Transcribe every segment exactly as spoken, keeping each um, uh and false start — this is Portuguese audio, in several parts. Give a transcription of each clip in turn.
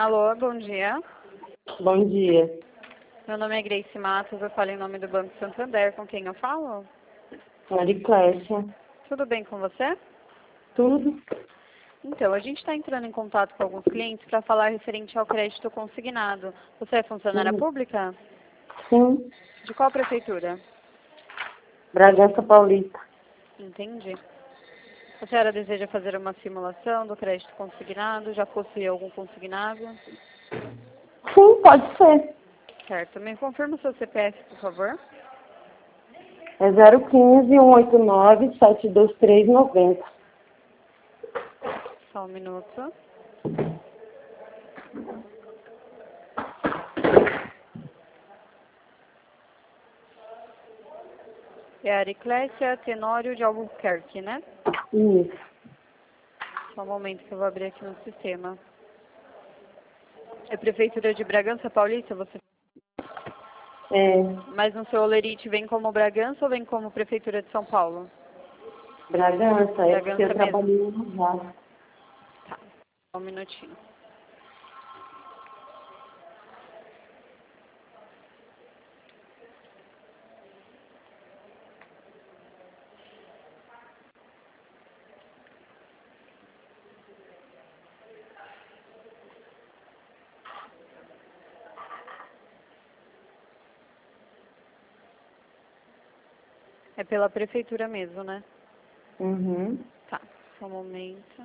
Alô, bom dia. Bom dia. Meu nome é Grace Matos, eu falo em nome do Banco Santander. Com quem eu falo? Mariclésia. Tudo bem com você? Tudo? Então, a gente está entrando em contato com alguns clientes para falar referente ao crédito consignado. Você é funcionária Sim. pública? Sim. De qual prefeitura? Bragança Paulista. Entendi. A senhora deseja fazer uma simulação do crédito consignado? Já possui algum consignado? Sim, pode ser. Certo. Me confirma o seu C P F, por favor. É zero um cinco, um oito nove, sete dois três, nove zero. Só um minuto. É a Ariclésia Tenório de Albuquerque, né? Isso. Só um momento que eu vou abrir aqui no sistema. É Prefeitura de Bragança Paulista, você... É. Mas no seu olerite vem como Bragança ou vem como Prefeitura de São Paulo? Bragança, é porque Bragança eu mesmo. trabalhei no já. Tá, só um minutinho. É pela Prefeitura mesmo, né? Uhum. Tá, só um momento.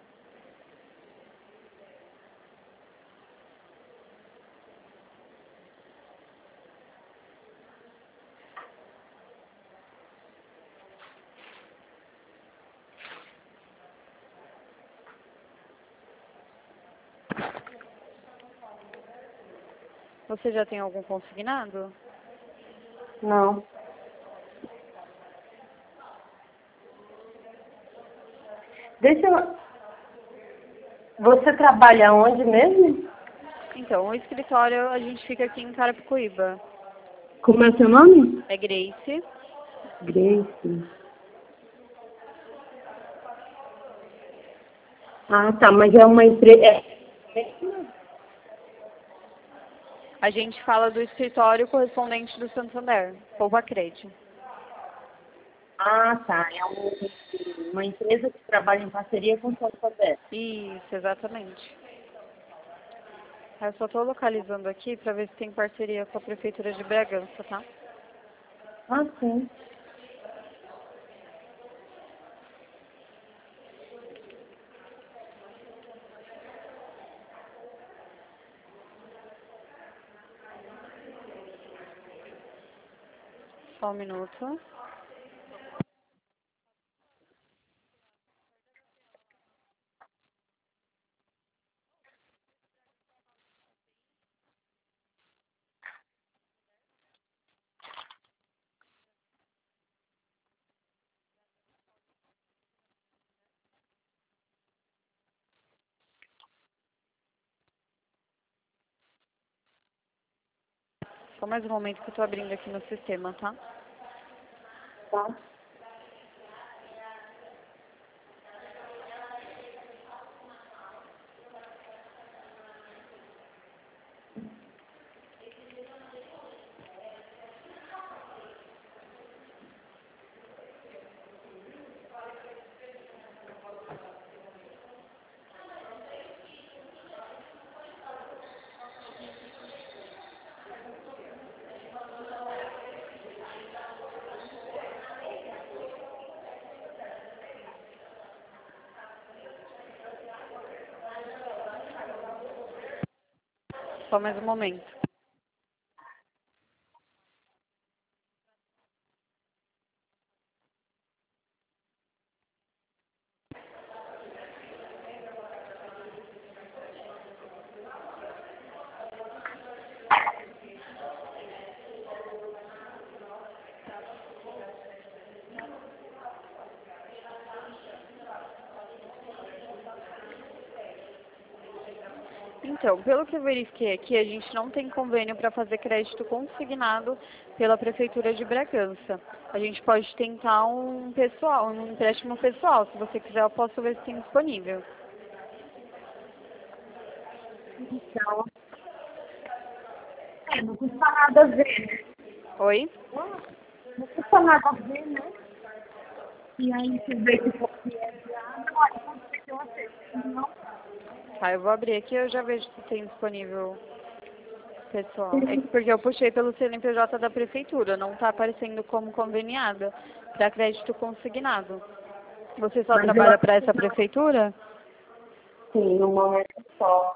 Você já tem algum consignado? Não. Deixa eu... Você trabalha onde mesmo? Então, o escritório a gente fica aqui em Carapicuíba. Como é seu nome? É Grace. Grace. Ah, tá, mas é uma empresa... A gente fala do escritório correspondente do Santander, Poupa Crédito. Ah, tá. É um- uma empresa que trabalha em parceria com o Santander. Isso, exatamente. Eu só estou localizando aqui para ver se tem parceria com a Prefeitura de Bragança, tá? Ah, sim. Só um minuto. Só mais um momento que eu estou abrindo aqui no sistema, tá? Tá. Só mais um momento. Então, pelo que eu verifiquei aqui, a gente não tem convênio para fazer crédito consignado pela Prefeitura de Bragança. A gente pode tentar um pessoal, um empréstimo pessoal. Se você quiser, eu posso ver se tem disponível. Então, é, não custa nada a ver, né? Oi? Não custa nada a ver, né? E aí você vê que for que é viável, aí pode ser que eu aceite. Não, Tá, eu vou abrir aqui e eu já vejo se tem disponível pessoal. É que porque eu puxei pelo C N P J da prefeitura, não tá aparecendo como conveniada para crédito consignado. Você só mas eu trabalha acho para que essa não. prefeitura? Sim, no momento só.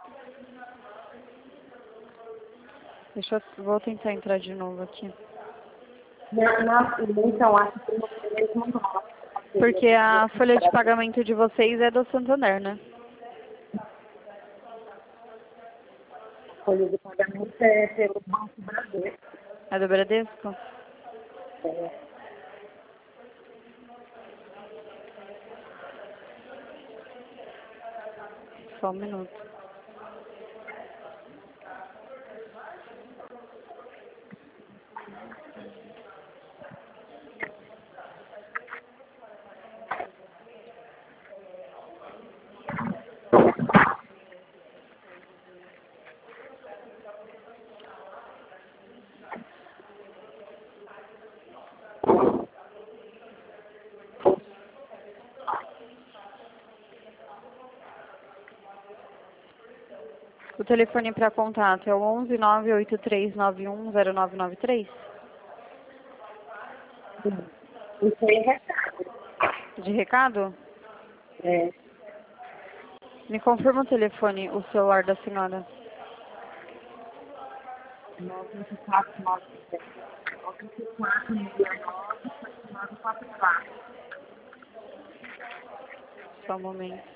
Deixa eu vou tentar entrar de novo aqui. Na, na, então, acho que não é mesmo não. Porque a folha de pagamento de vocês é do Santander, né? A folha de pagamento é pelo Banco Brasileiro. É do Bradesco? É, Só um minuto. O telefone para contato é o onze nove oito três nove um zero nove nove três? sim. Isso aí é recado. De recado? É, Me confirma o telefone, o celular da senhora. nove oito quatro nove oito quatro seis nove sete nove quatro quatro. Só um momento.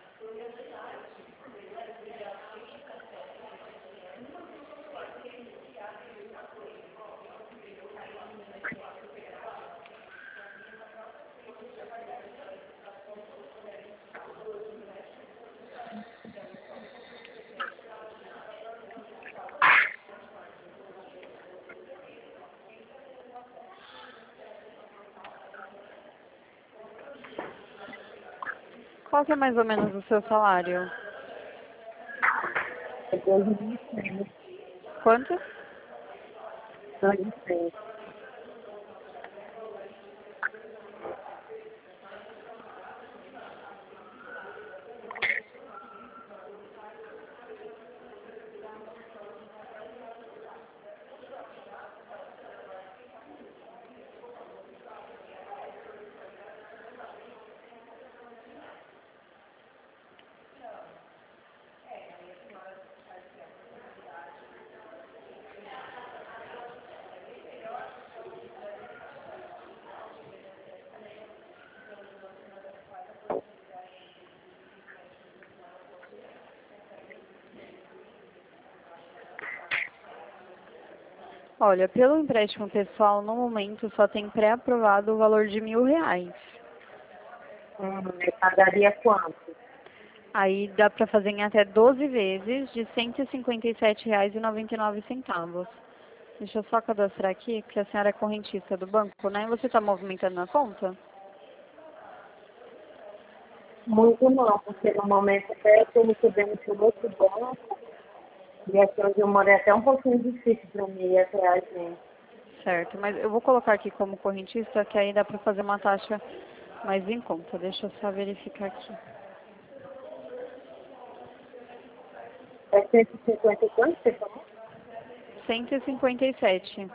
Qual que é mais ou menos o seu salário? É dois mil e cem. Quanto? dois mil e cem. Olha, pelo empréstimo pessoal, no momento só tem pré-aprovado o valor de mil reais. Hum, eu pagaria quanto? Aí dá para fazer em até doze vezes de cento e cinquenta e sete reais e noventa e nove centavos. Deixa eu só cadastrar aqui, porque a senhora é correntista do banco, né? E você está movimentando na conta? Muito não, porque no momento até eu estou recebendo por outro banco. E aqui onde eu moro é até um pouquinho difícil para mim ir até a gente. Certo, mas eu vou colocar aqui como correntista, que aí dá para fazer uma taxa mais em conta. Deixa eu só verificar aqui. É cento e cinquenta e quanto você falou? cento e cinquenta e sete.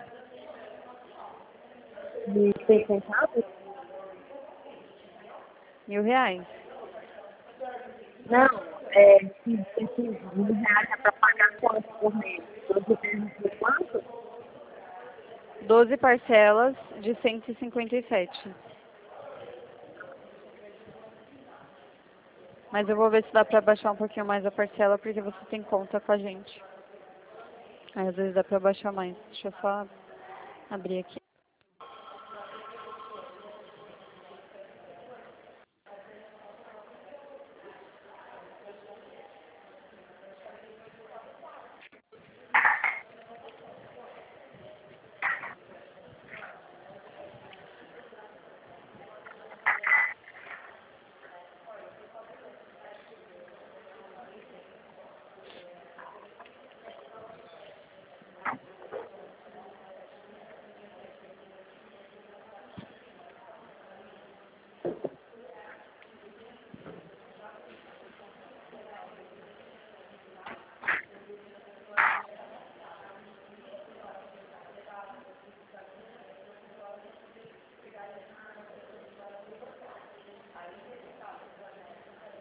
De seis centavos? Mil reais. Não, é, se esses mil reais é para pagar quanto por mês? Doze vezes de quanto? doze parcelas de cento e cinquenta e sete. Mas eu vou ver se dá para baixar um pouquinho mais a parcela, porque você tem conta com a gente. Aí às vezes dá para baixar mais. Deixa eu só abrir aqui.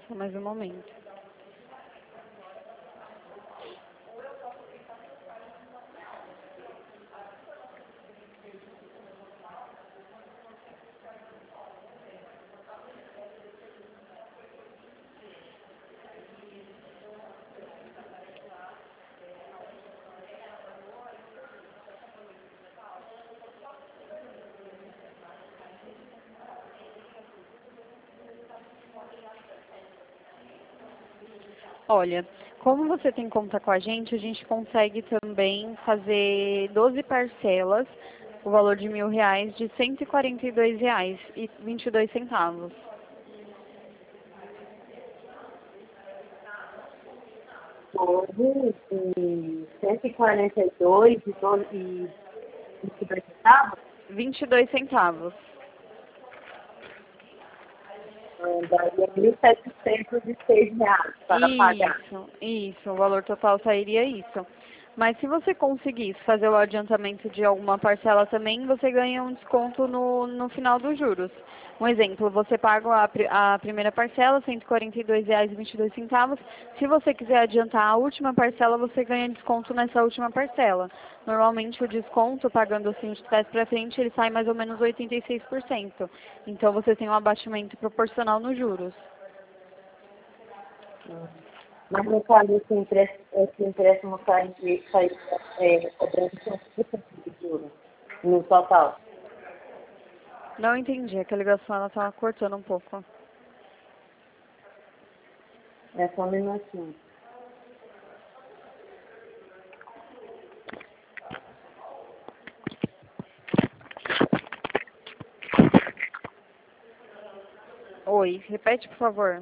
Só mais um momento. Olha, como você tem conta com a gente, a gente consegue também fazer doze parcelas, o valor de mil reais, de cento e quarenta e dois reais e vinte e dois centavos. Hoje, e cento e quarenta e dois e doze e vinte e dois centavos, vinte e dois centavos. ah, daria mil setecentos e seis reais para pagar. Isso, isso, o valor total sairia isso. Mas se você conseguisse fazer o adiantamento de alguma parcela também, você ganha um desconto no, no final dos juros. Um exemplo, você paga a, pri- a primeira parcela, cento e quarenta e dois reais e vinte e dois centavos. Se você quiser adiantar a última parcela, você ganha desconto nessa última parcela. Normalmente o desconto, pagando assim de trás para frente, ele sai mais ou menos oitenta e seis por cento. Então você tem um abatimento proporcional nos juros. Mas no caso, esse empréstimo, esse empréstimo sai, sai é, cobrando quanto por cento de juros no total? Não entendi, é que a ligação ela estava cortando um pouco. É só um minutinho. Oi, repete, por favor.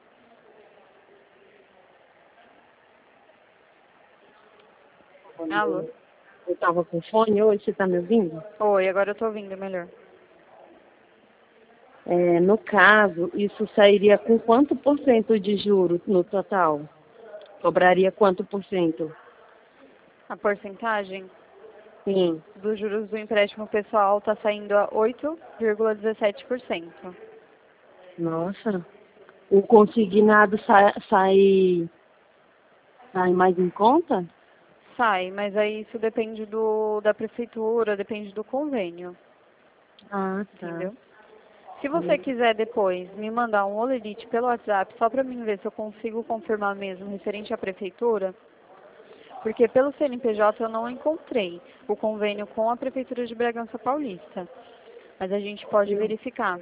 Alô? Eu estava com fone hoje, você está me ouvindo? Oi, agora eu estou ouvindo melhor. É, no caso, isso sairia com quanto por cento de juros no total? Cobraria quanto por cento? A porcentagem Sim. dos juros do empréstimo pessoal está saindo a oito vírgula dezessete por cento. Nossa. O consignado sai, sai, sai mais em conta? Sai, mas aí isso depende do, da prefeitura, depende do convênio, Ah, tá. entendeu? Se você quiser depois me mandar um olerite pelo WhatsApp, só para mim ver se eu consigo confirmar mesmo referente à prefeitura, porque pelo C N P J eu não encontrei o convênio com a Prefeitura de Bragança Paulista. Mas a gente pode Eu, verificar.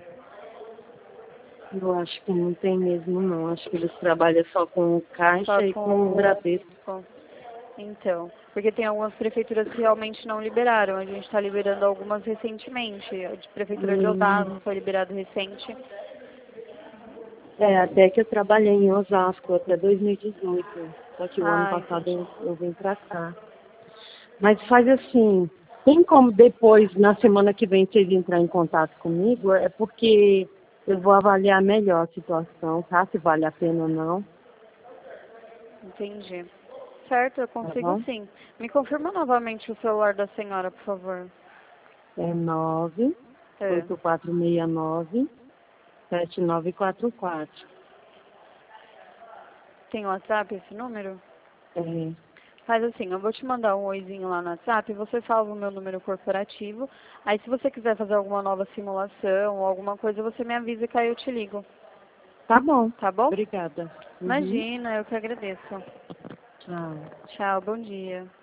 eu acho que não tem mesmo, não. Acho que eles trabalham só com o Caixa Só e com o com... Bradesco. com- Então, porque tem algumas prefeituras que realmente não liberaram. A gente está liberando algumas recentemente. A de Prefeitura de Hum, Osasco foi liberado recente. é, até que eu trabalhei em Osasco até dois mil e dezoito. Só que o ano Ah, passado entendi. eu, eu vim pra cá. Mas faz assim, tem como depois, na semana que vem, vocês entrar em contato comigo? É porque eu vou avaliar melhor a situação, tá? Se vale a pena ou não, Entendi. Certo, eu tá consigo bom? sim. Me confirma novamente o celular da senhora, por favor. É nove É. oito quatro seis nove sete nove quatro quatro. Tem WhatsApp esse número? É, Faz assim, eu vou te mandar um oizinho lá no WhatsApp, você salva o meu número corporativo. Aí se você quiser fazer alguma nova simulação ou alguma coisa, você me avisa que aí eu te ligo. tá bom. Tá bom? Obrigada. Uhum. Imagina, eu que agradeço. Tchau. Tchau, bom dia.